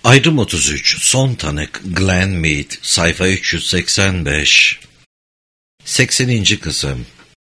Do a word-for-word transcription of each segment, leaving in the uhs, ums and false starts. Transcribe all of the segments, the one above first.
Ayrım otuz üç, son tanık Glenn Mead, sayfa üç yüz seksen beş. sekseninci kısım.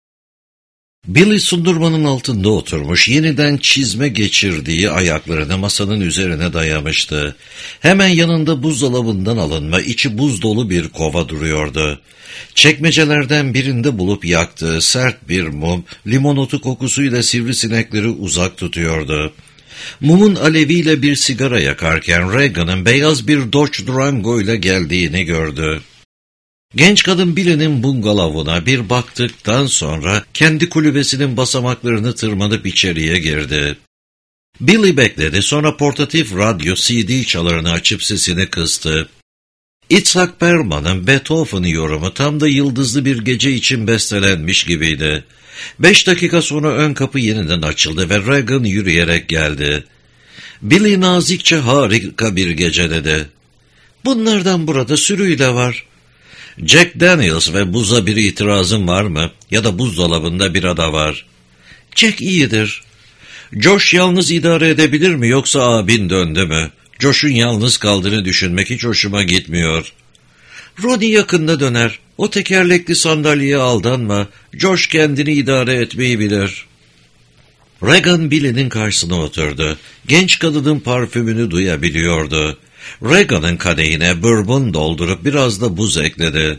Billy sundurmanın altında oturmuş, yeniden çizme geçirdiği ayaklarını masanın üzerine dayamıştı. Hemen yanında buzdolabından alınma, içi buz dolu bir kova duruyordu. Çekmecelerden birinde bulup yaktığı sert bir mum, limonotu kokusuyla sivrisinekleri uzak tutuyordu. Mumun aleviyle bir sigara yakarken Reagan'ın beyaz bir Dodge Durango ile geldiğini gördü. Genç kadın Billy'nin bungalovuna bir baktıktan sonra kendi kulübesinin basamaklarını tırmanıp içeriye girdi. Billy bekledi, sonra portatif radyo C D çalarını açıp sesini kıstı. Itzhak Perlman'ın Beethoven yorumu tam da yıldızlı bir gece için bestelenmiş gibiydi. Beş dakika sonra ön kapı yeniden açıldı ve Reagan yürüyerek geldi. Billy nazikçe harika bir gece dedi. Bunlardan burada sürüyle var. Jack Daniels ve buza bir itirazın var mı? Ya da buzdolabında bira da var. Jack iyidir. Josh yalnız idare edebilir mi yoksa abin döndü mü? Josh'un yalnız kaldığını düşünmek hiç hoşuma gitmiyor. Ronnie yakında döner. O tekerlekli sandalyeye aldanma. Josh kendini idare etmeyi bilir. Reagan Billy'nin karşısına oturdu. Genç kadının parfümünü duyabiliyordu. Reagan'ın kadehine bourbon doldurup biraz da buz ekledi.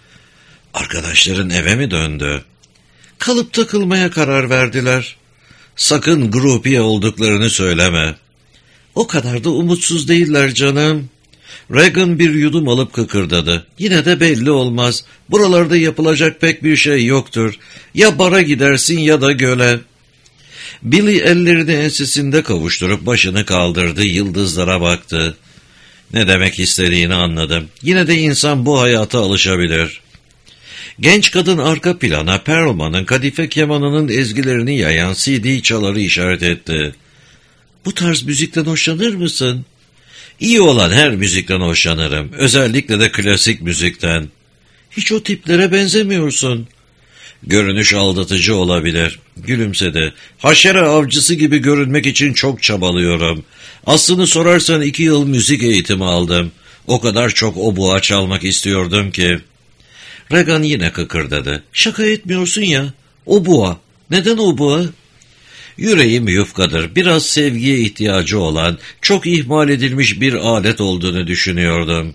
Arkadaşların eve mi döndü? Kalıp takılmaya karar verdiler. Sakın groupie olduklarını söyleme. O kadar da umutsuz değiller canım. Reagan bir yudum alıp kıkırdadı. Yine de belli olmaz. Buralarda yapılacak pek bir şey yoktur. Ya bara gidersin ya da göle. Billy ellerini ensesinde kavuşturup başını kaldırdı, yıldızlara baktı. Ne demek istediğini anladım. Yine de insan bu hayata alışabilir. Genç kadın arka plana Perlman'ın kadife kemanının ezgilerini yayan C D çaları işaret etti. Bu tarz müzikten hoşlanır mısın? İyi olan her müzikten hoşlanırım. Özellikle de klasik müzikten. Hiç o tiplere benzemiyorsun. Görünüş aldatıcı olabilir. Gülümsedi. Haşere avcısı gibi görünmek için çok çabalıyorum. Aslını sorarsan iki yıl müzik eğitimi aldım. O kadar çok obua çalmak istiyordum ki. Reagan yine kıkırdadı. Şaka etmiyorsun ya. Obua. Neden obua? Yüreğim yufkadır. Biraz sevgiye ihtiyacı olan, çok ihmal edilmiş bir alet olduğunu düşünüyordum.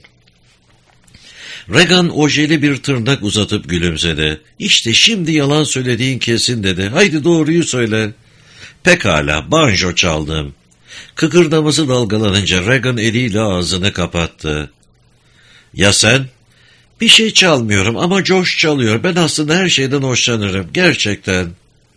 Reagan ojeli bir tırnak uzatıp gülümsedi. İşte şimdi yalan söylediğin kesin dedi. Haydi doğruyu söyle. Pekala, banjo çaldım. Kıkırdaması dalgalanınca Reagan eliyle ağzını kapattı. Ya sen? Bir şey çalmıyorum ama Josh çalıyor. Ben aslında her şeyden hoşlanırım. Gerçekten.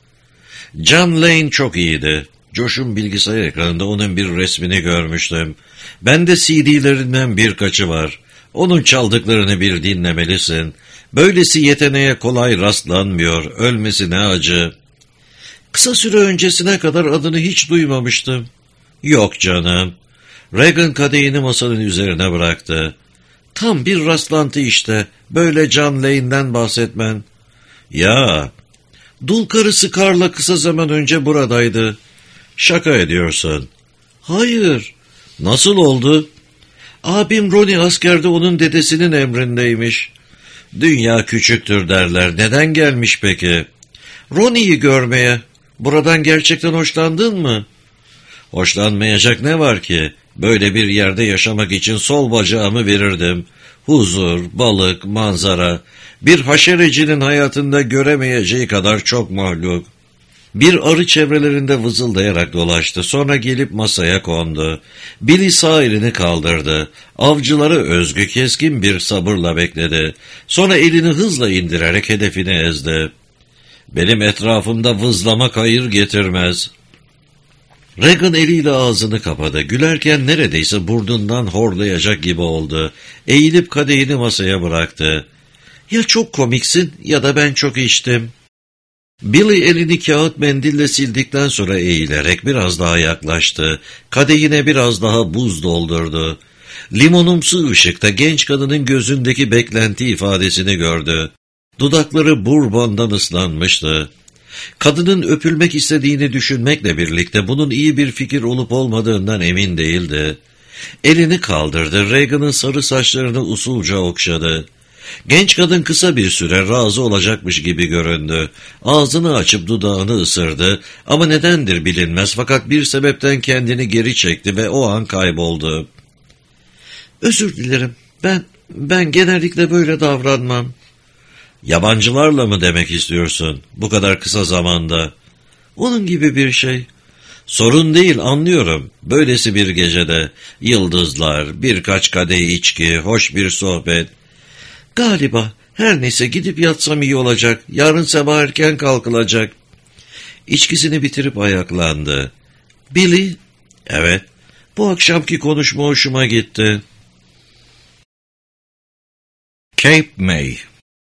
John Lane çok iyiydi. Josh'un bilgisayar ekranında onun bir resmini görmüştüm. Bende C D'lerinden birkaçı var. Onun çaldıklarını bir dinlemelisin. Böylesi yeteneğe kolay rastlanmıyor. Ölmesi ne acı. Kısa süre öncesine kadar adını hiç duymamıştım. Yok canım. Reagan kadehini masanın üzerine bıraktı. Tam bir rastlantı işte. Böyle John Lane'den bahsetmen. Ya, dul karısı Carla kısa zaman önce buradaydı. Şaka ediyorsun. Hayır. Nasıl oldu? Abim Ronnie askerde onun dedesinin emrindeymiş. Dünya küçüktür derler. Neden gelmiş peki? Ronnie'yi görmeye. Buradan gerçekten hoşlandın mı? Hoşlanmayacak ne var ki? Böyle bir yerde yaşamak için sol bacağımı verirdim. Huzur, balık, manzara. Bir haşerecinin hayatında göremeyeceği kadar çok mahluk. Bir arı çevrelerinde vızıldayarak dolaştı. Sonra gelip masaya kondu. Billy sağ elini kaldırdı. Avcılara özgü keskin bir sabırla bekledi. Sonra elini hızla indirerek hedefini ezdi. Benim etrafımda vızlamak hayır getirmez. Reagan eliyle ağzını kapadı. Gülerken neredeyse burnundan horlayacak gibi oldu. Eğilip kadehini masaya bıraktı. Ya çok komiksin ya da ben çok içtim. Billy elini kağıt mendille sildikten sonra eğilerek biraz daha yaklaştı. Kadehine biraz daha buz doldurdu. Limonumsu ışıkta genç kadının gözündeki beklenti ifadesini gördü. Dudakları bourbondan ıslanmıştı. Kadının öpülmek istediğini düşünmekle birlikte bunun iyi bir fikir olup olmadığından emin değildi. Elini kaldırdı, Reagan'ın sarı saçlarını usulca okşadı. Genç kadın kısa bir süre razı olacakmış gibi göründü. Ağzını açıp dudağını ısırdı ama nedendir bilinmez, fakat bir sebepten kendini geri çekti ve o an kayboldu. "Özür dilerim, ben, ben genellikle böyle davranmam." "Yabancılarla mı demek istiyorsun, bu kadar kısa zamanda?" "Onun gibi bir şey." "Sorun değil, anlıyorum. Böylesi bir gecede yıldızlar, birkaç kadeh içki, hoş bir sohbet." "Galiba. Her neyse, gidip yatsam iyi olacak. Yarın sabah erken kalkılacak." İçkisini bitirip ayaklandı. "Billy?" "Evet." "Bu akşamki konuşma hoşuma gitti." Cape May.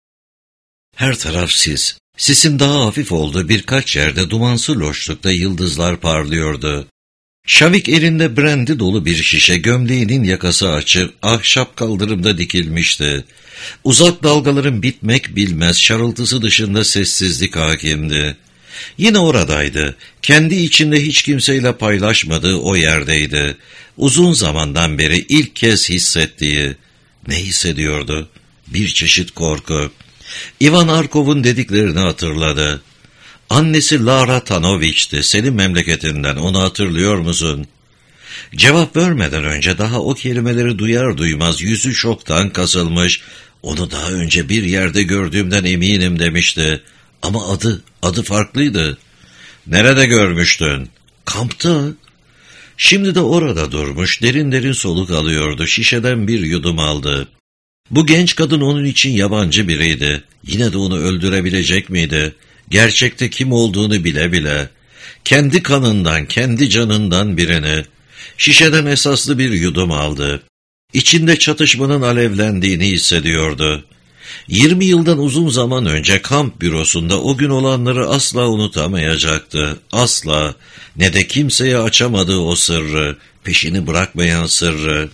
Her taraf sis. Sisin daha hafif olduğu birkaç yerde dumansız loşlukta yıldızlar parlıyordu. Şavik elinde brandy dolu bir şişe, gömleğinin yakası açık, ahşap kaldırımda dikilmişti. Uzak dalgaların bitmek bilmez şarıltısı dışında sessizlik hakimdi. Yine oradaydı. Kendi içinde hiç kimseyle paylaşmadığı o yerdeydi. Uzun zamandan beri ilk kez hissettiği. Ne hissediyordu? Bir çeşit korku. Ivan Arkov'un dediklerini hatırladı. Annesi Lara Tanoviç'ti, senin memleketinden, onu hatırlıyor musun? Cevap vermeden önce daha o kelimeleri duyar duymaz yüzü şoktan kasılmış, onu daha önce bir yerde gördüğümden eminim demişti. Ama adı, adı farklıydı. Nerede görmüştün? Kampta. Şimdi de orada durmuş, derin derin soluk alıyordu, şişeden bir yudum aldı. Bu genç kadın onun için yabancı biriydi. Yine de onu öldürebilecek miydi? Gerçekte kim olduğunu bile bile. Kendi kanından, kendi canından birini. Şişeden esaslı bir yudum aldı. İçinde çatışmanın alevlendiğini hissediyordu. Yirmi yıldan uzun zaman önce kamp bürosunda o gün olanları asla unutamayacaktı. Asla. Ne de kimseye açamadığı o sırrı, peşini bırakmayan sırrı.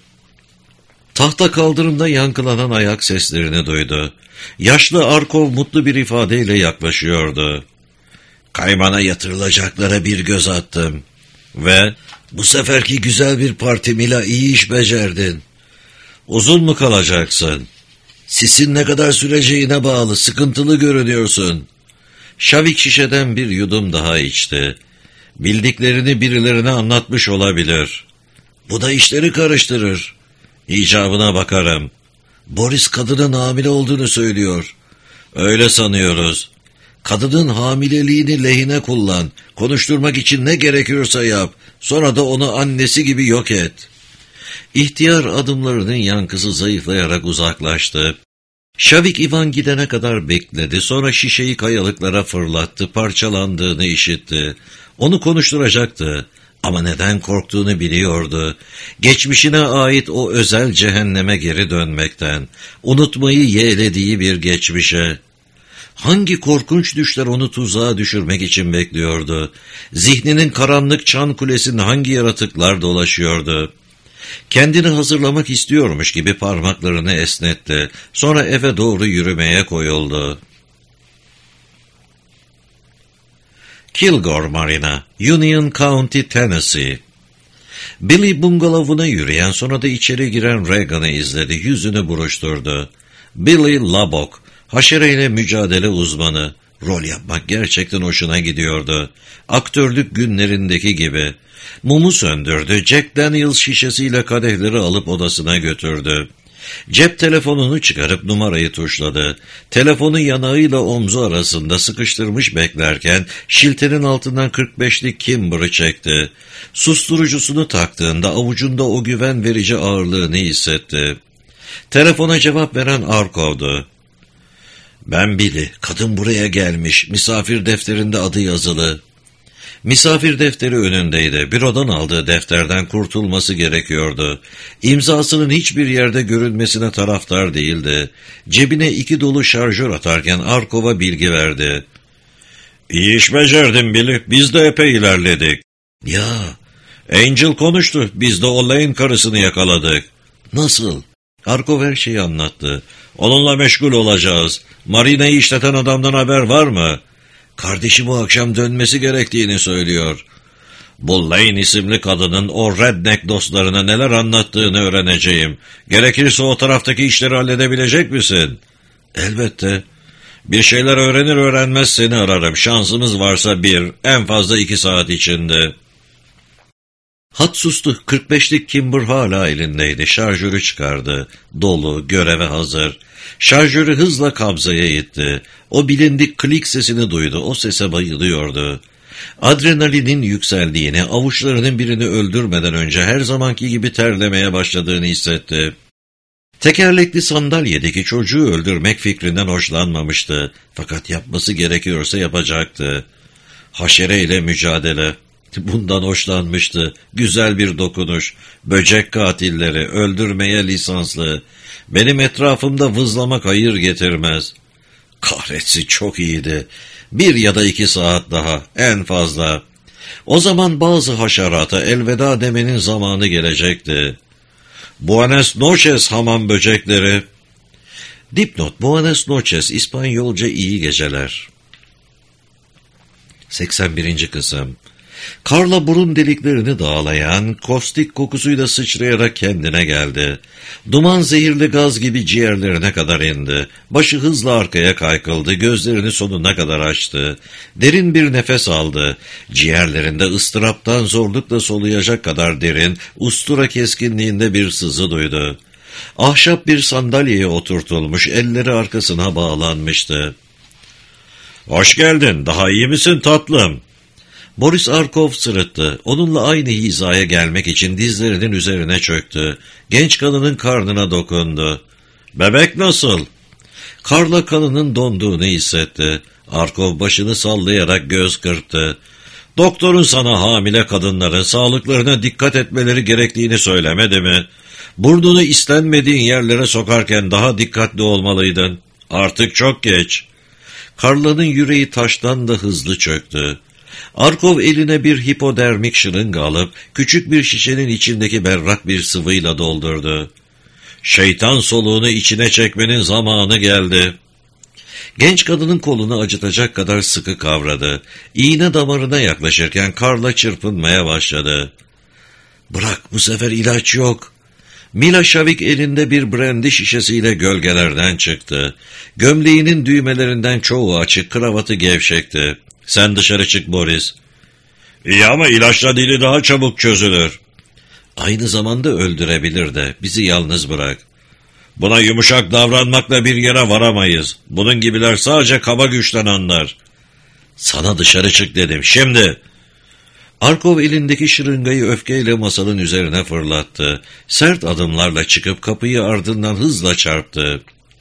Tahta kaldırımda yankılanan ayak seslerini duydu. Yaşlı Arkov mutlu bir ifadeyle yaklaşıyordu. "Kaymana yatırılacaklara bir göz attım. Ve bu seferki güzel bir parti Mila, iyi iş becerdin. Uzun mu kalacaksın? Sisin ne kadar süreceğine bağlı, sıkıntılı görünüyorsun." Şavik şişeden bir yudum daha içti. Bildiklerini birilerine anlatmış olabilir. "Bu da işleri karıştırır." "İcabına bakarım." "Boris kadının hamile olduğunu söylüyor." "Öyle sanıyoruz." "Kadının hamileliğini lehine kullan. Konuşturmak için ne gerekiyorsa yap. Sonra da onu annesi gibi yok et." İhtiyar adımlarının yankısı zayıflayarak uzaklaştı. Şavik Ivan gidene kadar bekledi. Sonra şişeyi kayalıklara fırlattı. Parçalandığını işitti. Onu konuşturacaktı. Ama neden korktuğunu biliyordu. Geçmişine ait o özel cehenneme geri dönmekten, unutmayı yeğlediği bir geçmişe. Hangi korkunç düşler onu tuzağa düşürmek için bekliyordu? Zihninin karanlık çan kulesinde hangi yaratıklar dolaşıyordu? Kendini hazırlamak istiyormuş gibi parmaklarını esnetti. Sonra eve doğru yürümeye koyuldu. Kilgore Marina, Union County, Tennessee. Billy bungalovuna yürüyen, sonra da içeri giren Reagan'ı izledi, yüzünü buruşturdu. Billy Labok, haşereyle mücadele uzmanı. Rol yapmak gerçekten hoşuna gidiyordu. Aktörlük günlerindeki gibi. Mumu söndürdü, Jack Daniels şişesiyle kadehleri alıp odasına götürdü. Cep telefonunu çıkarıp numarayı tuşladı. Telefonu yanağıyla omzu arasında sıkıştırmış beklerken şiltenin altından kırk beşlik Kimber'ı çekti. Susturucusunu taktığında avucunda o güven verici ağırlığını hissetti. Telefona cevap veren Arkov'du. "Ben Billy, kadın buraya gelmiş, misafir defterinde adı yazılı." Misafir defteri önündeydi. Bürodan aldığı defterden kurtulması gerekiyordu. İmzasının hiçbir yerde görünmesine taraftar değildi. Cebine iki dolu şarjör atarken Arkov'a bilgi verdi. "İyi iş becerdin Billy, biz de epey ilerledik." "Ya, Angel konuştu, biz de o Lane karısını yakaladık." "Nasıl?" Arkov her şeyi anlattı. "Onunla meşgul olacağız. Marina'yı işleten adamdan haber var mı?" "Kardeşi bu akşam dönmesi gerektiğini söylüyor." Bu Lane isimli kadının o redneck dostlarına neler anlattığını öğreneceğim. Gerekirse o taraftaki işleri halledebilecek misin? Elbette. Bir şeyler öğrenir öğrenmez seni ararım. Şansımız varsa bir, en fazla iki saat içinde. Hat sustu. kırk beşlik Kimber hala elindeydi. Şarjörü çıkardı. Dolu, göreve hazır. Şarjörü hızla kabzaya itti. O bilindik klik sesini duydu. O sese bayılıyordu. Adrenalinin yükseldiğini, avuçlarının birini öldürmeden önce her zamanki gibi terlemeye başladığını hissetti. Tekerlekli sandalyedeki çocuğu öldürmek fikrinden hoşlanmamıştı. Fakat yapması gerekiyorsa yapacaktı. Haşereyle mücadele. Bundan hoşlanmıştı. Güzel bir dokunuş. Böcek katilleri, öldürmeye lisanslı. Benim etrafımda vızlamak hayır getirmez. Kahretsin, çok iyiydi. Bir ya da iki saat daha, en fazla. O zaman bazı haşerata elveda demenin zamanı gelecekti. Buenas noches hamam böcekleri. Dipnot: Buenas noches, İspanyolca iyi geceler. seksen birinci kısım. Karla burun deliklerini dağlayan, kostik kokusuyla sıçrayarak kendine geldi. Duman zehirli gaz gibi ciğerlerine kadar indi. Başı hızla arkaya kaykıldı, gözlerini sonuna kadar açtı. Derin bir nefes aldı. Ciğerlerinde ıstıraptan zorlukla soluyacak kadar derin, ustura keskinliğinde bir sızı duydu. Ahşap bir sandalyeye oturtulmuş, elleri arkasına bağlanmıştı. ''Hoş geldin, daha iyi misin tatlım?'' Boris Arkov sırıttı. Onunla aynı hizaya gelmek için dizlerinin üzerine çöktü. Genç kadının karnına dokundu. ''Bebek nasıl?'' Karla kanının donduğunu hissetti. Arkov başını sallayarak göz kırptı. ''Doktorun sana hamile kadınların sağlıklarına dikkat etmeleri gerektiğini söylemedi mi? Burnunu istenmediğin yerlere sokarken daha dikkatli olmalıydın. Artık çok geç.'' Karla'nın yüreği taştan da hızlı çöktü. Arkov eline bir hipodermik şırınga alıp küçük bir şişenin içindeki berrak bir sıvıyla doldurdu. ''Şeytan soluğunu içine çekmenin zamanı geldi.'' Genç kadının kolunu acıtacak kadar sıkı kavradı. İğne damarına yaklaşırken Karla çırpınmaya başladı. ''Bırak, bu sefer ilaç yok.'' Milošević elinde bir brandy şişesiyle gölgelerden çıktı. Gömleğinin düğmelerinden çoğu açık, kravatı gevşekti. ''Sen dışarı çık Boris.'' ''İyi ama ilaçla dili daha çabuk çözülür.'' ''Aynı zamanda öldürebilir de, bizi yalnız bırak.'' ''Buna yumuşak davranmakla bir yere varamayız. Bunun gibiler sadece kaba güçten anlar.'' ''Sana dışarı çık dedim, şimdi.'' Arkov elindeki şırıngayı öfkeyle masanın üzerine fırlattı. Sert adımlarla çıkıp kapıyı ardından hızla çarptı.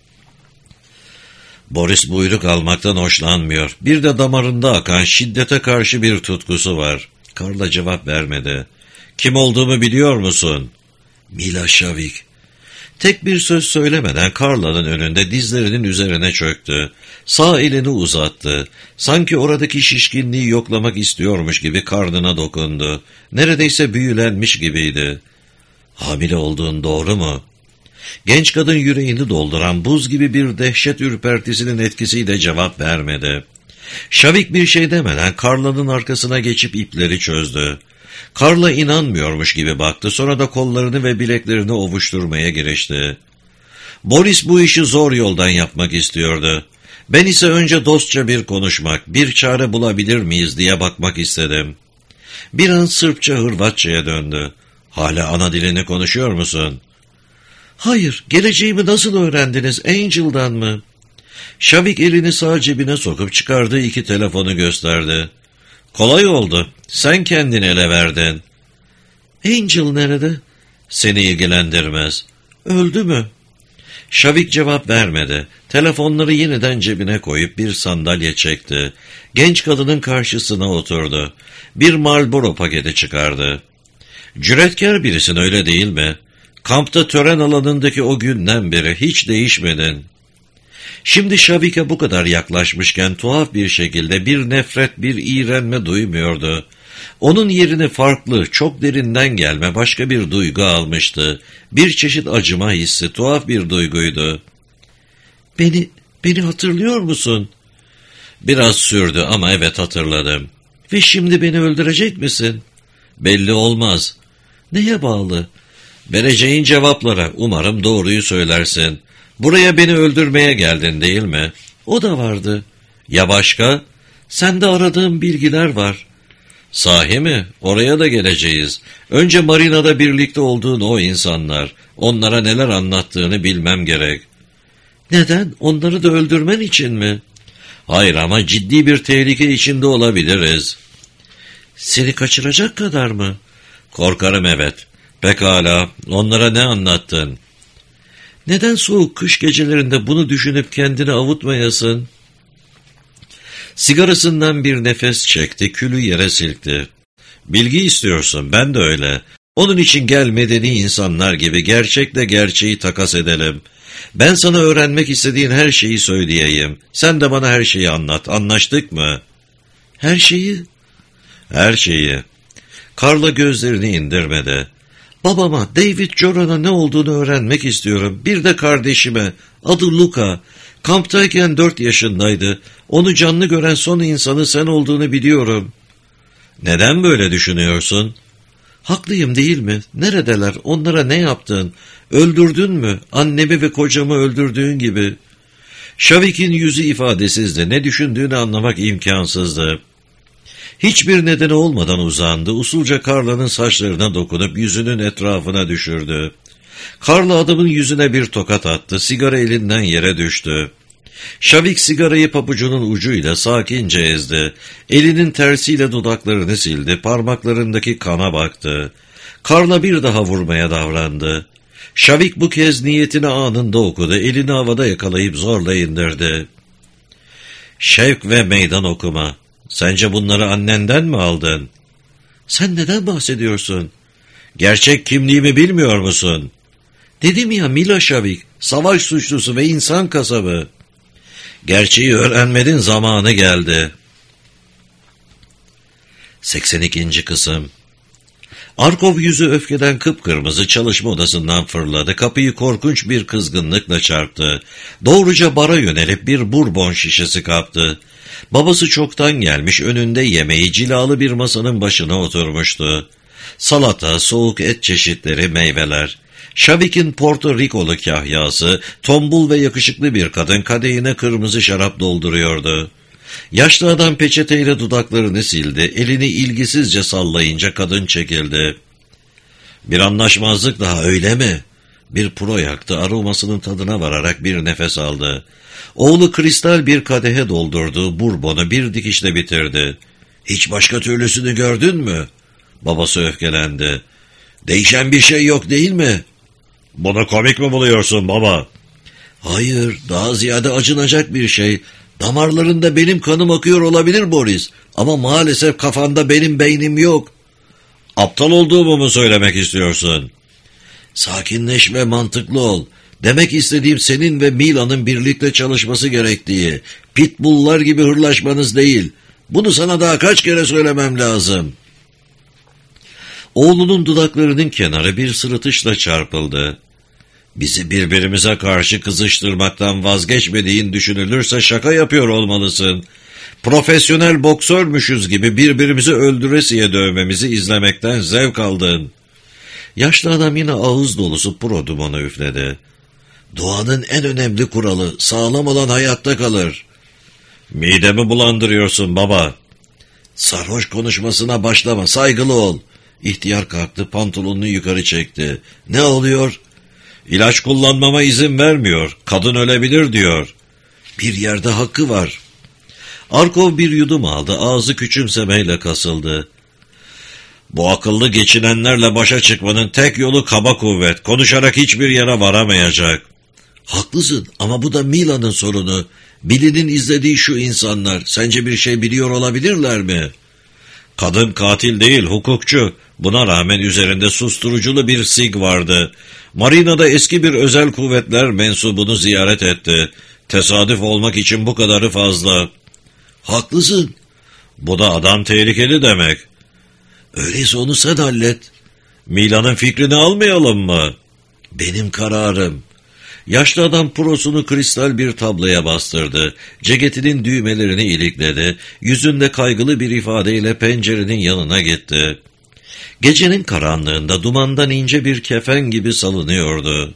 Boris buyruk almaktan hoşlanmıyor. Bir de damarında akan şiddete karşı bir tutkusu var. Karla cevap vermedi. ''Kim olduğumu biliyor musun?'' ''Milošević.'' Tek bir söz söylemeden Karla'nın önünde dizlerinin üzerine çöktü. Sağ elini uzattı. Sanki oradaki şişkinliği yoklamak istiyormuş gibi karnına dokundu. Neredeyse büyülenmiş gibiydi. ''Hamile olduğun doğru mu?'' Genç kadın yüreğini dolduran buz gibi bir dehşet ürpertisinin etkisiyle cevap vermedi. Şavik bir şey demeden Karla'nın arkasına geçip ipleri çözdü. Karla inanmıyormuş gibi baktı, sonra da kollarını ve bileklerini ovuşturmaya girişti. Boris bu işi zor yoldan yapmak istiyordu. Ben ise önce dostça bir konuşmak, bir çare bulabilir miyiz diye bakmak istedim. Bir an Sırpça Hırvatça'ya döndü. ''Hala ana dilini konuşuyor musun?'' ''Hayır, geleceğimi nasıl öğrendiniz, Angel'dan mı?'' Şavik elini sağ cebine sokup çıkardığı iki telefonu gösterdi. ''Kolay oldu, sen kendini ele verdin.'' ''Angel nerede?'' ''Seni ilgilendirmez.'' ''Öldü mü?'' Şavik cevap vermedi. Telefonları yeniden cebine koyup bir sandalye çekti. Genç kadının karşısına oturdu. Bir Marlboro paketi çıkardı. ''Cüretkar birisin, öyle değil mi? Kampta tören alanındaki o günden beri hiç değişmedin.'' Şimdi Şavik'e bu kadar yaklaşmışken tuhaf bir şekilde bir nefret, bir iğrenme duymuyordu. Onun yerini farklı, çok derinden gelme başka bir duygu almıştı. Bir çeşit acıma hissi, tuhaf bir duyguydu. ''Beni, beni hatırlıyor musun?'' Biraz sürdü ama evet, hatırladım. ''Ve şimdi beni öldürecek misin?'' Belli olmaz. Neye bağlı? Vereceğin cevaplara. Umarım doğruyu söylersin. Buraya beni öldürmeye geldin değil mi? O da vardı. Ya başka? Sende aradığım bilgiler var. Sahi mi? Oraya da geleceğiz. Önce marinada birlikte olduğun o insanlar. Onlara neler anlattığını bilmem gerek. Neden? Onları da öldürmen için mi? Hayır ama ciddi bir tehlike içinde olabiliriz. Seni kaçıracak kadar mı? Korkarım evet. Pekala. Onlara ne anlattın? Neden soğuk kış gecelerinde bunu düşünüp kendini avutmayasın? Sigarasından bir nefes çekti, külü yere silkti. Bilgi istiyorsun, ben de öyle. Onun için gel medeni insanlar gibi gerçekle gerçeği takas edelim. Ben sana öğrenmek istediğin her şeyi söyleyeyim. Sen de bana her şeyi anlat, anlaştık mı? Her şeyi? Her şeyi. Carla gözlerini indirmedi. Babama, David Joran'a ne olduğunu öğrenmek istiyorum. Bir de kardeşime, adı Luca. Kamptayken dört yaşındaydı. Onu canlı gören son insanı sen olduğunu biliyorum. Neden böyle düşünüyorsun? Haklıyım değil mi? Neredeler? Onlara ne yaptın? Öldürdün mü? Annemi ve kocamı öldürdüğün gibi. Shavik'in yüzü ifadesizdi. Ne düşündüğünü anlamak imkansızdı. Hiçbir nedeni olmadan uzandı. Usulca Carla'nın saçlarına dokunup yüzünün etrafına düşürdü. Carla adamın yüzüne bir tokat attı. Sigara elinden yere düştü. Shavik sigarayı pabucunun ucuyla sakince ezdi. Elinin tersiyle dudaklarını sildi. Parmaklarındaki kana baktı. Carla bir daha vurmaya davrandı. Shavik bu kez niyetini anında okudu. Elini havada yakalayıp zorla indirdi. Şevk ve meydan okuma. Sence bunları annenden mi aldın? Sen neden bahsediyorsun? Gerçek kimliğimi bilmiyor musun? Dedim ya, Mila Shavik, savaş suçlusu ve insan kasabı. Gerçeği öğrenmenin zamanı geldi. seksen ikinci kısım. Arkov yüzü öfkeden kıpkırmızı çalışma odasından fırladı. Kapıyı korkunç bir kızgınlıkla çarptı. Doğruca bara yönelip bir bourbon şişesi kaptı. Babası çoktan gelmiş, önünde yemeği cilalı bir masanın başına oturmuştu. Salata, soğuk et çeşitleri, meyveler. Shavik'in Porto Rikolu kahyası, tombul ve yakışıklı bir kadın kadehine kırmızı şarap dolduruyordu. Yaşlı adam peçeteyle dudaklarını sildi, elini ilgisizce sallayınca kadın çekildi. Bir anlaşmazlık daha, öyle mi? Bir puro yaktı, aromasının tadına vararak bir nefes aldı. Oğlu kristal bir kadehe doldurduğu bourbonu bir dikişle bitirdi. Hiç başka türlüsünü gördün mü? Babası öfkelendi. Değişen bir şey yok değil mi? Bunu komik mi buluyorsun baba? Hayır, daha ziyade acınacak bir şey. Damarlarında benim kanım akıyor olabilir Boris. Ama maalesef kafanda benim beynim yok. Aptal olduğumu mu söylemek istiyorsun? Sakinleş ve mantıklı ol. Demek istediğim senin ve Mila'nın birlikte çalışması gerektiği. Pitbulllar gibi hırlaşmanız değil. Bunu sana daha kaç kere söylemem lazım. Oğlunun dudaklarının kenarı bir sırıtışla çarpıldı. Bizi birbirimize karşı kızıştırmaktan vazgeçmediğin düşünülürse şaka yapıyor olmalısın. Profesyonel boksörmüşüz gibi birbirimizi öldüresiye dövmemizi izlemekten zevk aldın. Yaşlı adam yine ağız dolusu puro dumanı üfledi. Doğanın en önemli kuralı, sağlam olan hayatta kalır. Midemi bulandırıyorsun baba. Sarhoş konuşmasına başlama, saygılı ol. İhtiyar kalktı, pantolonunu yukarı çekti. Ne oluyor? İlaç kullanmama izin vermiyor. Kadın ölebilir diyor. Bir yerde hakkı var. Arkov bir yudum aldı, ağzı küçümsemeyle kasıldı. Bu akıllı geçinenlerle başa çıkmanın tek yolu kaba kuvvet. Konuşarak hiçbir yere varamayacak. Haklısın ama bu da Mila'nın sorunu. Billy'nin izlediği şu insanlar. Sence bir şey biliyor olabilirler mi? Kadın katil değil, hukukçu. Buna rağmen üzerinde susturuculu bir sig vardı. Marina'da eski bir özel kuvvetler mensubunu ziyaret etti. Tesadüf olmak için bu kadarı fazla. Haklısın. Bu da adam tehlikeli demek. Öyleyse onu sen hallet. Mila'nın fikrini almayalım mı? Benim kararım. Yaşlı adam prosunu kristal bir tabloya bastırdı. Ceketinin düğmelerini ilikledi. Yüzünde kaygılı bir ifadeyle pencerenin yanına gitti. Gecenin karanlığında dumandan ince bir kefen gibi salınıyordu.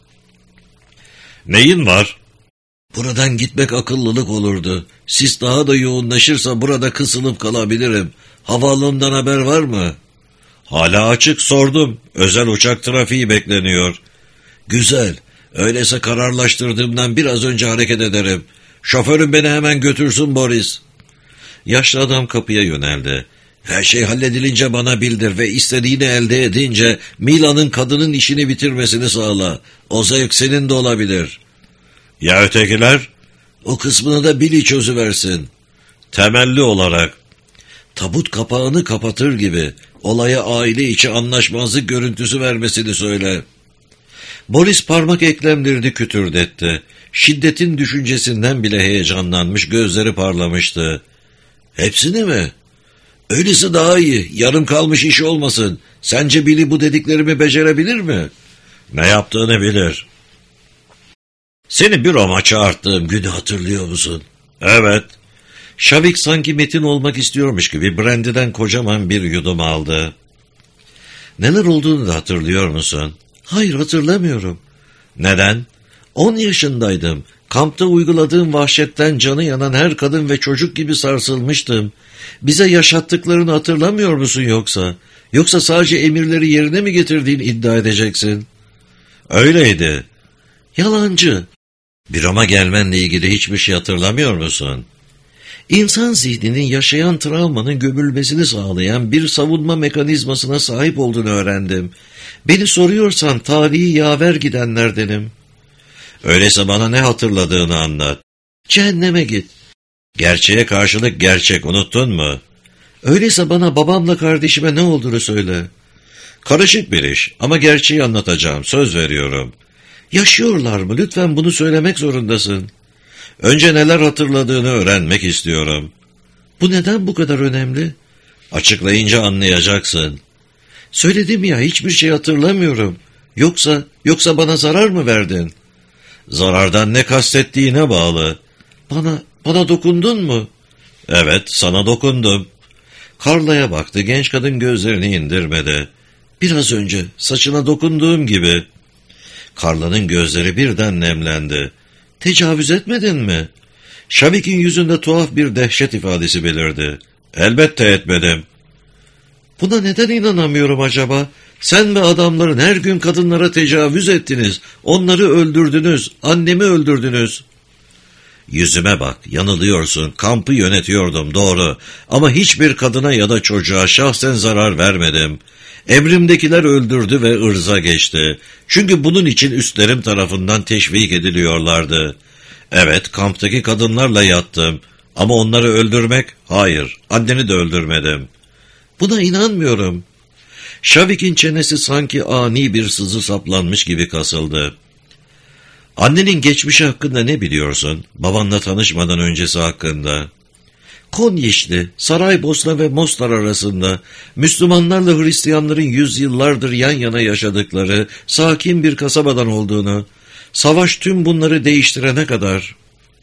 Neyin var? Buradan gitmek akıllılık olurdu. Sis daha da yoğunlaşırsa burada kısılıp kalabilirim. Havaalanından haber var mı? Hala açık, sordum. Özel uçak trafiği bekleniyor. Güzel. Öyleyse kararlaştırdığımdan biraz önce hareket ederim. Şoförüm beni hemen götürsün Boris. Yaşlı adam kapıya yöneldi. Her şey halledilince bana bildir ve istediğini elde edince Mila'nın kadının işini bitirmesini sağla. O zevk senin de olabilir. Ya ötekiler? O kısmını da Billy çözüversin. Temelli olarak. Tabut kapağını kapatır gibi olaya aile içi anlaşmazlık görüntüsü vermesini söyle. Boris parmak eklemlerini kütürdetti. Şiddetin düşüncesinden bile heyecanlanmış, gözleri parlamıştı. Hepsini mi? Öylesi daha iyi. Yarım kalmış iş olmasın. Sence Billy bu dediklerimi becerebilir mi? Ne yaptığını bilir. Seni büroma çağırttığım günü hatırlıyor musun? Evet. Şavik sanki metin olmak istiyormuş gibi brandy'den kocaman bir yudum aldı. Neler olduğunu da hatırlıyor musun? Hayır, hatırlamıyorum. Neden? On yaşındaydım. Kampta uyguladığım vahşetten canı yanan her kadın ve çocuk gibi sarsılmıştım. Bize yaşattıklarını hatırlamıyor musun yoksa? Yoksa sadece emirleri yerine mi getirdiğini iddia edeceksin? Öyleydi. Yalancı. Büroma gelmenle ilgili hiçbir şey hatırlamıyor musun? İnsan zihninin yaşayan travmanın gömülmesini sağlayan bir savunma mekanizmasına sahip olduğunu öğrendim. Beni soruyorsan tarihi yaver gidenlerdenim. Öyleyse bana ne hatırladığını anlat. Cehenneme git. Gerçeğe karşılık gerçek, unuttun mu? Öyleyse bana babamla kardeşime ne olduğunu söyle. Karışık bir iş ama gerçeği anlatacağım, söz veriyorum. Yaşıyorlar mı? Lütfen bunu söylemek zorundasın. Önce neler hatırladığını öğrenmek istiyorum. Bu neden bu kadar önemli? Açıklayınca anlayacaksın. Söyledim ya, hiçbir şey hatırlamıyorum. Yoksa, yoksa bana zarar mı verdin? Zarardan ne kastettiğine bağlı. Bana, bana dokundun mu? Evet, sana dokundum. Carla'ya baktı, genç kadın gözlerini indirmedi. Biraz önce saçına dokunduğum gibi. Carla'nın gözleri birden nemlendi. Tecavüz etmedin mi? Şavik'in yüzünde tuhaf bir dehşet ifadesi belirdi. Elbette etmedim. Buna neden inanamıyorum acaba? Sen ve adamların her gün kadınlara tecavüz ettiniz. Onları öldürdünüz. Annemi öldürdünüz. Yüzüme bak, yanılıyorsun. Kampı yönetiyordum, doğru. Ama hiçbir kadına ya da çocuğa şahsen zarar vermedim. Emrimdekiler öldürdü ve ırza geçti. Çünkü bunun için üstlerim tarafından teşvik ediliyorlardı. Evet, kamptaki kadınlarla yattım. Ama onları öldürmek, hayır, anneni de öldürmedim. Buna inanmıyorum. Şavik'in çenesi sanki ani bir sızı saplanmış gibi kasıldı. Annenin geçmişi hakkında ne biliyorsun? Babanla tanışmadan öncesi hakkında. Konyişli, Saraybosna ve Mostar arasında Müslümanlarla Hristiyanların yüzyıllardır yan yana yaşadıkları sakin bir kasabadan olduğunu, savaş tüm bunları değiştirene kadar.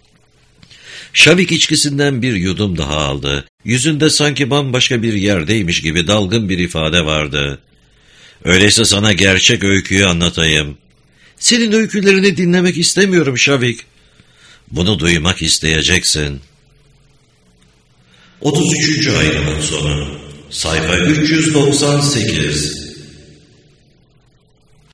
Şavik içkisinden bir yudum daha aldı. Yüzünde sanki bambaşka bir yerdeymiş gibi dalgın bir ifade vardı. Öyleyse sana gerçek öyküyü anlatayım. Senin öykülerini dinlemek istemiyorum Şavik. Bunu duymak isteyeceksin. otuz üçüncü ayrımın sonu. Sayfa üç yüz doksan sekiz.